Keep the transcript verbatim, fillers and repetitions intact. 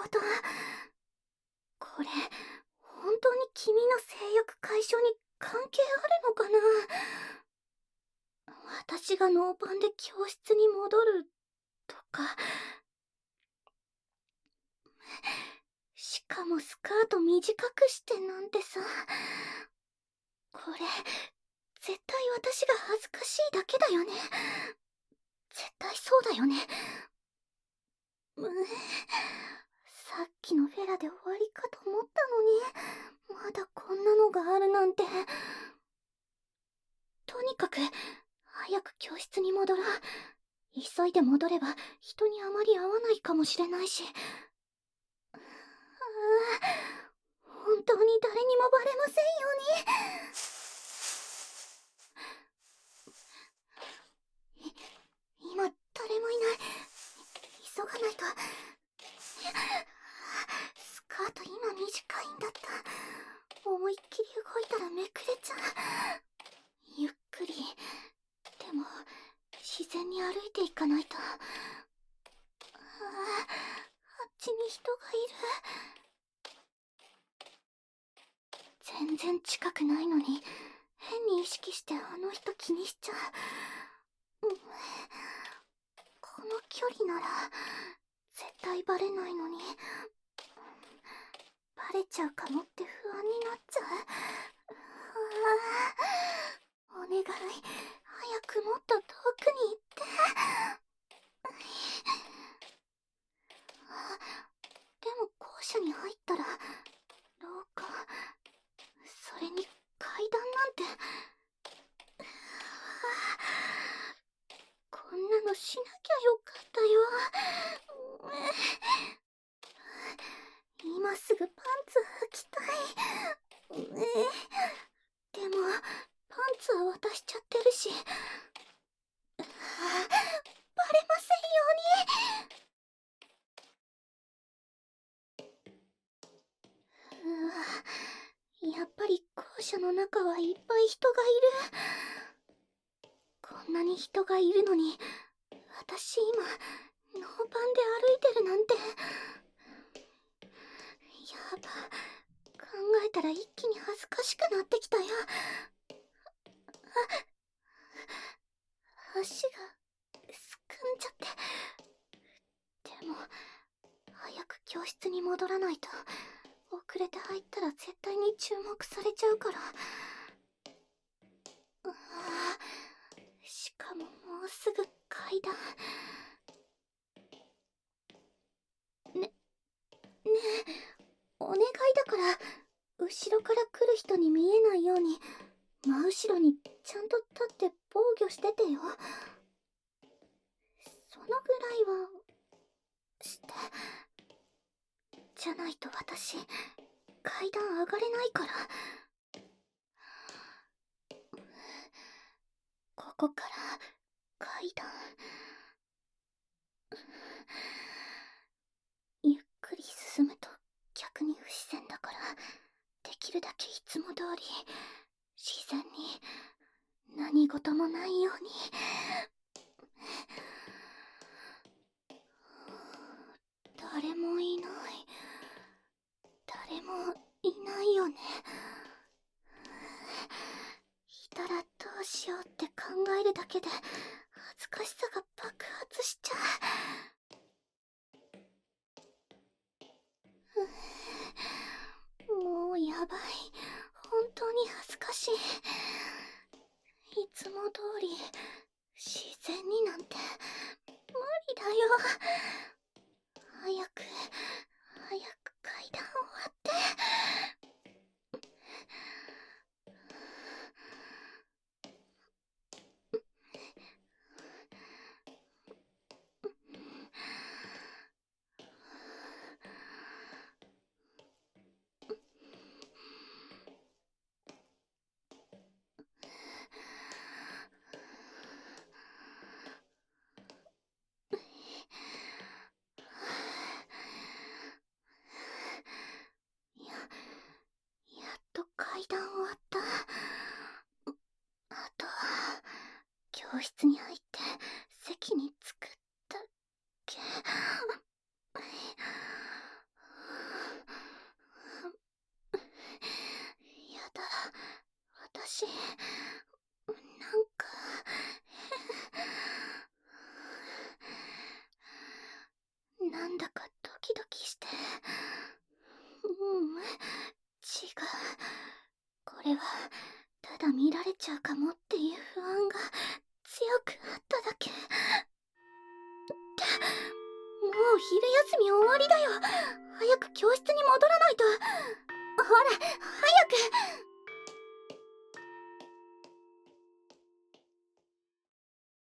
こと。これ、本当に君の性欲解消に関係あるのかな。私がノーパンで教室に戻るとか。しかもスカート短くしてなんてさ。これ、絶対私が恥ずかしいだけだよね。絶対そうだよね。うぅ。さっきのフェラで終わりかと思ったのに、まだこんなのがあるなんて。とにかく、早く教室に戻ろう。急いで戻れば、人にあまり会わないかもしれないし。ああ、本当に誰にもバレませんように。今、誰もいない。急がないと。スカート今短いんだった。思いっきり動いたらめくれちゃう。ゆっくり。でも、自然に歩いていかないと。ああ、あっちに人がいる。全然近くないのに、変に意識してあの人気にしちゃう。うん、この距離なら、絶対バレないのに。バレちゃうかもって不安になっちゃう。ああ、お願い、早くもっと遠くに行って。あ、でも校舎に入ったら廊下、それに階段なんて。こんなのしなきゃよかったよ。今すぐパンツ履きたい。でもパンツは渡しちゃってるし。バレませんように。うわ、やっぱり校舎の中はいっぱい人がいる。こんなに人がいるのに、私今ノーパンで歩いてるなんて。やば、考えたら一気に恥ずかしくなってきたよ。あ、足がすくんじゃって。でも早く教室に戻らないと。遅れて入ったら絶対に注目されちゃうから。うわ、しかももうすぐ階段。ね、ねえ、お願いだから後ろから来る人に見えないように真後ろにちゃんと立って防御しててよ。そのぐらいはして。じゃないと私階段上がれないから。ここから階段。ゆっくり進むと逆に不自然だから、できるだけいつも通り自然に、何事もないように。誰もいない。誰もいないよね。いたらどうしようって考えるだけで恥ずかしさが爆発しちゃう。もうやばい。本当に恥ずかしい。いつも通り自然になんて無理だよ。早く早く階段終わって。や、やっと階段終わった。あとは教室に入って席に着くだけ。 だ私なんかなんだかドキドキして。ううん違う、これはただ見られちゃうかもっていう不安が強くあっただけ。もう昼休み終わりだよ。早く教室に戻らないと。ほら早く。